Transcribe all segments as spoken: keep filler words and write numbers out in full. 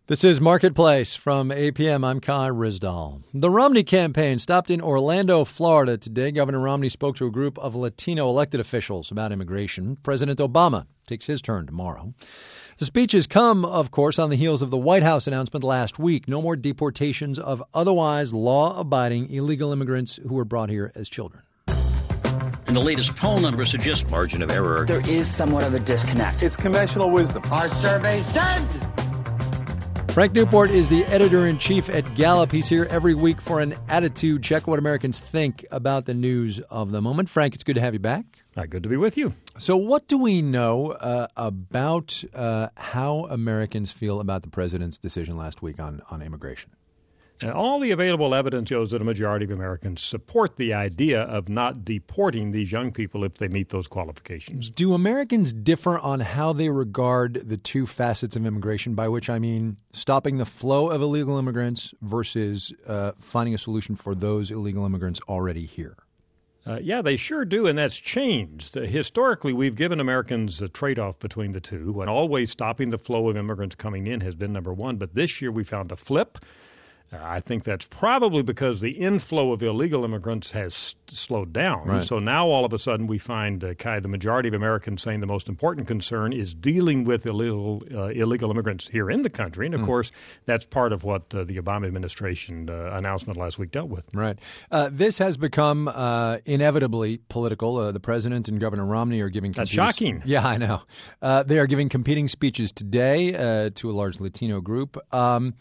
This is Marketplace from eight p.m. I'm Kai Rizdal. The Romney campaign stopped in Orlando, Florida today. Governor Romney spoke to a group of Latino elected officials about immigration. President Obama takes his turn tomorrow. The speeches come, of course, on the heels of the White House announcement last week. No more deportations of otherwise law-abiding illegal immigrants who were brought here as children. And the latest poll numbers suggest margin of error. There is somewhat of a disconnect. It's conventional wisdom. Our survey said... Frank Newport is the editor-in-chief at Gallup. He's here every week for an attitude check, what Americans think about the news of the moment. Frank, it's good to have you back. Uh, good to be with you. So what do we know uh, about uh, how Americans feel about the president's decision last week on, on immigration? Uh, all the available evidence shows that a majority of Americans support the idea of not deporting these young people if they meet those qualifications. Do Americans differ on how they regard the two facets of immigration, by which I mean stopping the flow of illegal immigrants versus uh, finding a solution for those illegal immigrants already here? Uh, yeah, they sure do, and that's changed. Uh, historically, we've given Americans a trade-off between the two, and always stopping the flow of immigrants coming in has been number one. But this year we found a flip. Uh, I think that's probably because the inflow of illegal immigrants has s- slowed down. Right. So now all of a sudden we find, uh, Kai, the majority of Americans saying the most important concern is dealing with illegal uh, illegal immigrants here in the country. And, of mm. course, that's part of what uh, the Obama administration uh, announcement last week dealt with. Right. Uh, this has become uh, inevitably political. Uh, the president and Governor Romney are giving That's competing... shocking. Yeah, I know. Uh, they are giving competing speeches today uh, to a large Latino group. Um,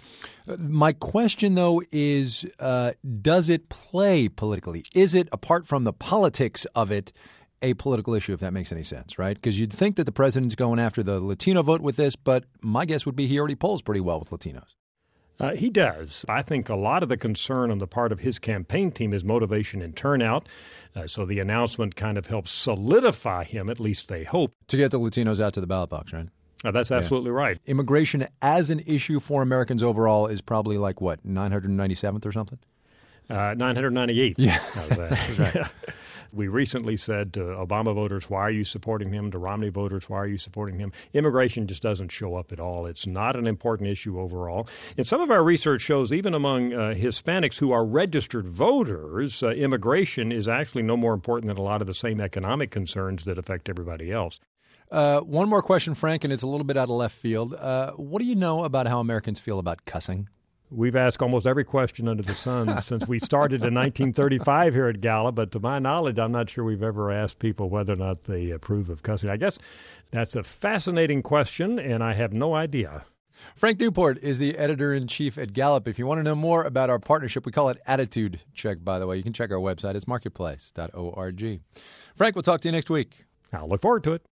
my question, though, is uh, does it play politically? Is it, apart from the politics of it, a political issue, if that makes any sense, right? Because you'd think that the president's going after the Latino vote with this, but my guess would be he already polls pretty well with Latinos. Uh, he does. I think a lot of the concern on the part of his campaign team is motivation and turnout. Uh, so the announcement kind of helps solidify him, at least they hope. To get the Latinos out to the ballot box, right? Uh, that's absolutely yeah. right. Immigration as an issue for Americans overall is probably like, what, nine hundred ninety-seventh or something? Uh, nine hundred ninety-eighth. Yeah. right. We recently said to Obama voters, why are you supporting him? To Romney voters, why are you supporting him? Immigration just doesn't show up at all. It's not an important issue overall. And some of our research shows even among uh, Hispanics who are registered voters, uh, immigration is actually no more important than a lot of the same economic concerns that affect everybody else. Uh, one more question, Frank, and it's a little bit out of left field. Uh, what do you know about how Americans feel about cussing? We've asked almost every question under the sun since we started in nineteen thirty-five here at Gallup, but to my knowledge, I'm not sure we've ever asked people whether or not they approve of cussing. I guess that's a fascinating question, and I have no idea. Frank Newport is the editor-in-chief at Gallup. If you want to know more about our partnership, we call it Attitude Check, by the way. You can check our website. It's marketplace dot org. Frank, we'll talk to you next week. I'll look forward to it.